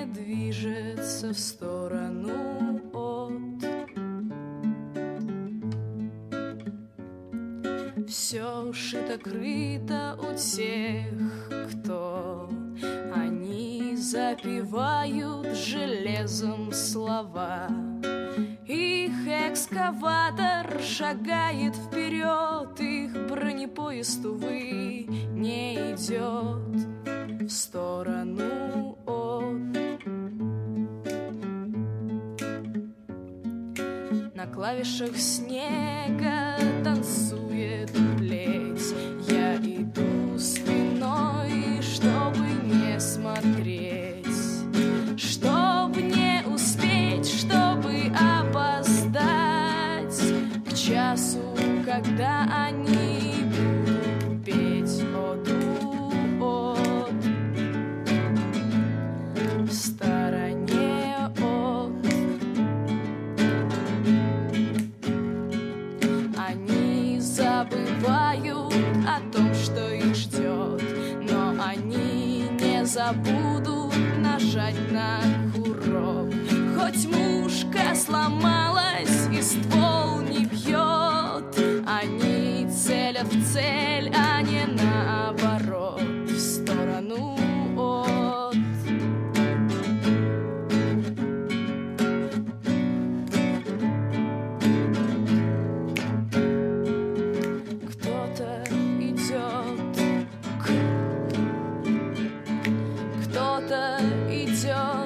не движется в сторону от. Все шито-крыто у тех, кто они запивают железом слова. Их экскаватор шагает вперед, их бронепоезд, увы, не идет в сторону от. На клавишах снега танцует плеть. Я иду спиной, чтобы не смотреть, чтобы не успеть, чтобы опоздать к часу, когда они будут петь от в стороне от. Они забывают о том, что их ждет, но они не забудут нажать на курок. Хоть мушка сломалась и ствол не бьет, они целят в цель, а не наоборот, в сторону от. Кто-то идет, кто-то идет